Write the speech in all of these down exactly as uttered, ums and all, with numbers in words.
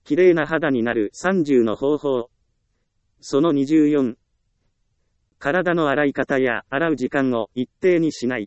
綺麗な肌になるさんじゅうの方法。そのにじゅうよん。体の洗い方や洗う時間を一定にしない。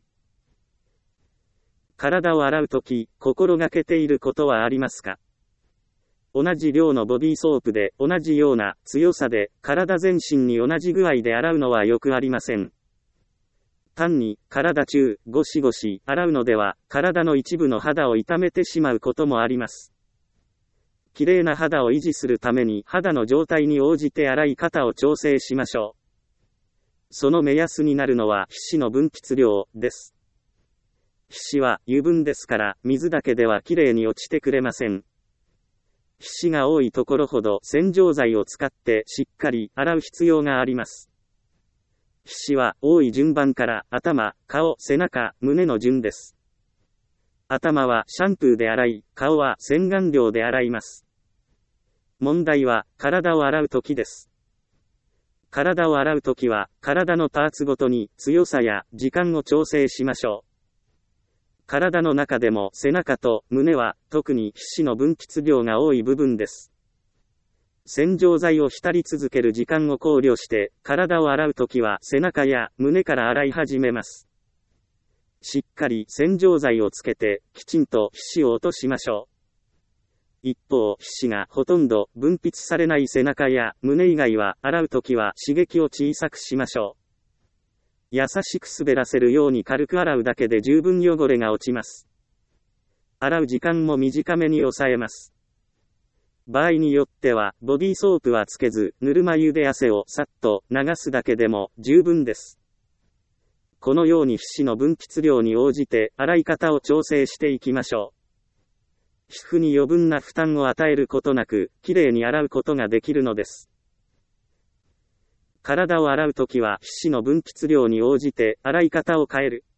体を洗うとき、心がけていることはありますか？同じ量のボディーソープで同じような強さで体全身に同じ具合で洗うのはよくありません。単に体中ゴシゴシ洗うのでは体の一部の肌を傷めてしまうこともあります。綺麗な肌を維持するために肌の状態に応じて洗い方を調整しましょう。その目安になるのは皮脂の分泌量です。皮脂は油分ですから水だけでは綺麗に落ちてくれません。皮脂が多いところほど洗浄剤を使ってしっかり洗う必要があります。皮脂は多い順番から頭、顔、背中、胸の順です。頭はシャンプーで洗い、顔は洗顔料で洗います。問題は体を洗うときです。体を洗うときは体のパーツごとに強さや時間を調整しましょう。体の中でも背中と胸は特に皮脂の分泌量が多い部分です。洗浄剤を浸り続ける時間を考慮して体を洗うときは背中や胸から洗い始めます。しっかり洗浄剤をつけてきちんと皮脂を落としましょう。一方、皮脂がほとんど分泌されない背中や胸以外は洗うときは刺激を小さくしましょう。優しく滑らせるように軽く洗うだけで十分汚れが落ちます。洗う時間も短めに抑えます。場合によってはボディーソープはつけずぬるま湯で汗をさっと流すだけでも十分です。このように皮脂の分泌量に応じて洗い方を調整していきましょう。皮膚に余分な負担を与えることなくきれいに洗うことができるのです。体を洗うときは皮脂の分泌量に応じて洗い方を変える。